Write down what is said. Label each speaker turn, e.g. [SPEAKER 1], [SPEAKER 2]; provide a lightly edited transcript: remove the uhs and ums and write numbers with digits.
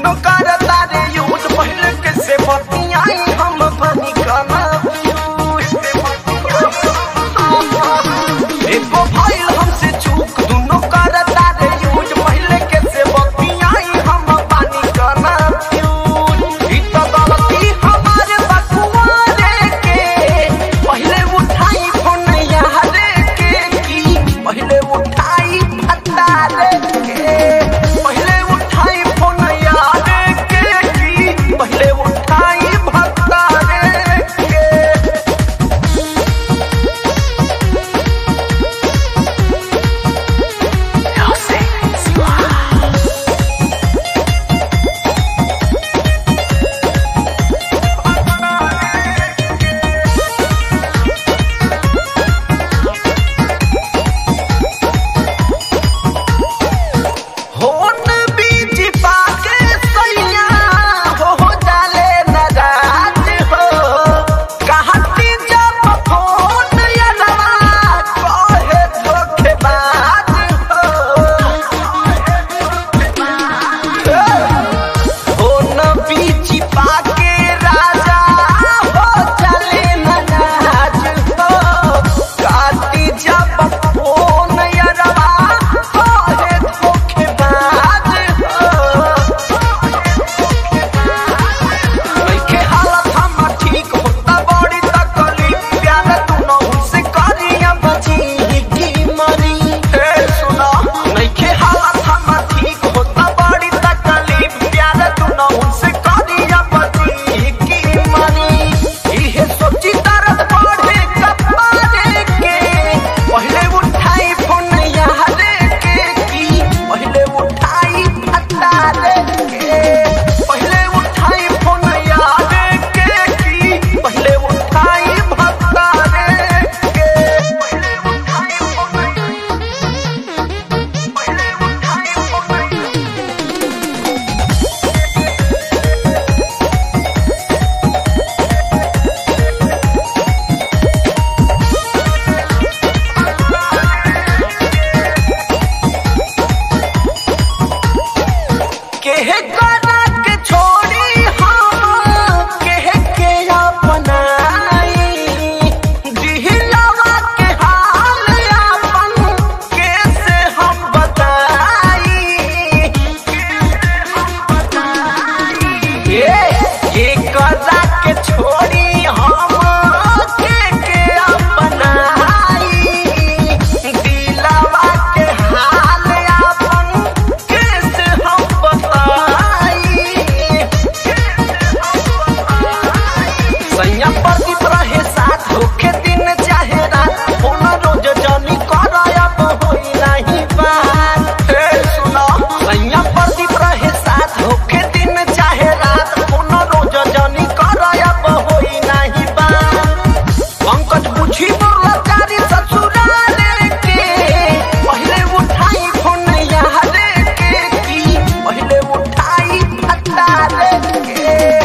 [SPEAKER 1] दोनों करता रे यूज पहले कैसे बतियाई हम बनी कना एको भाई हमसे चूक दोनों करता रे यूज पहले कैसे बतियाई हम बनी कना ई तो गलती हमारे बकुआरे के पहले उठाई फोन यारे के की पहले उठाई भतारे के पहले उठाई फोन यारे के की पहले उठाई भतारे के होन बीच पाके सैया हो जाले नाराज हो कहती जब फोन यलवा कहे धोखेबाज हो होन बीच पाके राजा हो जाले नाराज हो कहती जब फोन यलवा कहे धोखेबाज हो नइखे हालत हमर ठीक होता बड़ी तकलीफ प्यार तू न हमसे करिया बची की मरी हे सुना नइखे हालत हमर ठीक होता बड़ी तकलीफ प्यार तू न हमसे करिया बची की मरी इहे सोची दर्द बढ़े कपारे के पहले उठाई फोन यारे के की पहले उठाई भतारे के पहले उठाई फोन यारे के की पहले उठाई भतारे के पहले उठाई फोन पहले उठाई फोन केहे करा के छोड़ी हम केहे के अपनाई दिलवा के हाल अपन कैसे हम बताई के करा के छोड़ी हम के अपनाई दिलवा के हाल अपन कैसे हम बताई सैया प्रदीप रहे साथ होके दिन चाहे रात फोन रोज जानी करायब होई नहीं बात हे सुना सैया प्रदीप रहे साथ होके दिन चाहे रात फोन रोज जानी करायब होई नहीं बात पंकज बुझी लाचारी ससुराले के पहले उठाई फोन यारे के की पहले उठाई भतारे के